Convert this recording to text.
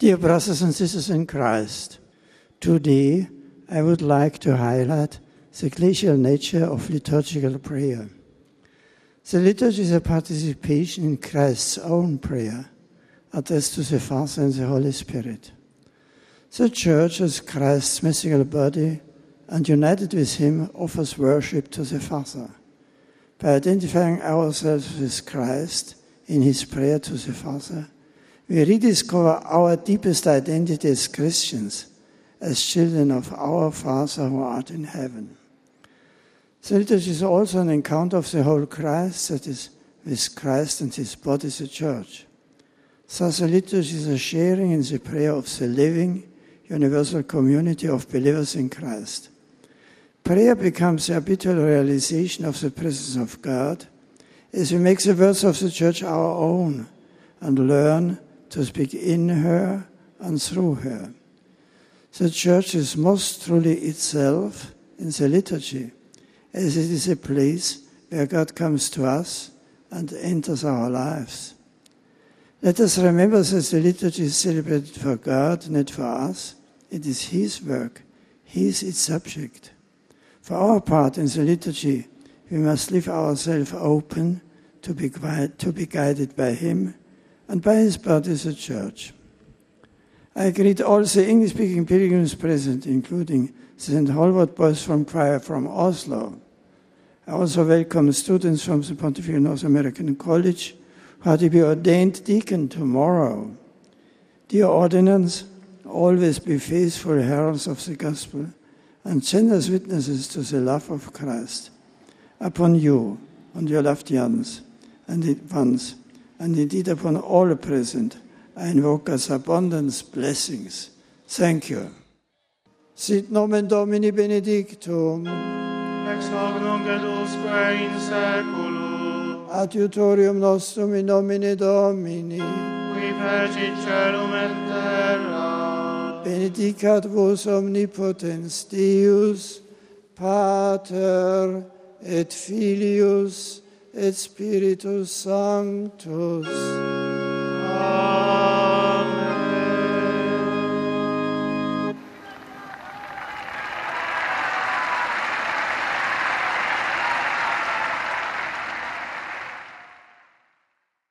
Dear brothers and sisters in Christ, today I would like to highlight the glacial nature of liturgical prayer. The liturgy is a participation in Christ's own prayer, addressed to the Father and the Holy Spirit. The Church, as Christ's mystical body, and united with him, offers worship to the Father. By identifying ourselves with Christ in his prayer to the Father, we rediscover our deepest identity as Christians, as children of our Father who art in heaven. The liturgy is also an encounter of the whole Christ, that is, with Christ and his body, the Church. Thus, the liturgy is a sharing in the prayer of the living, universal community of believers in Christ. Prayer becomes the habitual realization of the presence of God as we make the words of the Church our own and learn to speak in her and through her. The Church is most truly itself in the liturgy, as it is a place where God comes to us and enters our lives. Let us remember that the liturgy is celebrated for God, not for us. It is his work. He is its subject. For our part in the liturgy, we must leave ourselves open to be guided by him and by his body, the Church. I greet all the English-speaking pilgrims present, including the St. Holwart boys from choir from Oslo. I also welcome students from the Pontifical North American College who are to be ordained deacon tomorrow. Dear ordinands, always be faithful heralds of the gospel and generous witnesses to the love of Christ. Upon you and your loved ones, and indeed upon all present, I invoke God's abundant blessings. Thank you. Sit nomen Domini benedictum. Ex hoc nunc et usque in saeculum. Adiutorium nostrum in nomine Domini. Qui fecit caelum et terra. Benedicat vos omnipotens Deus, Pater et Filius et Spiritus Sanctus.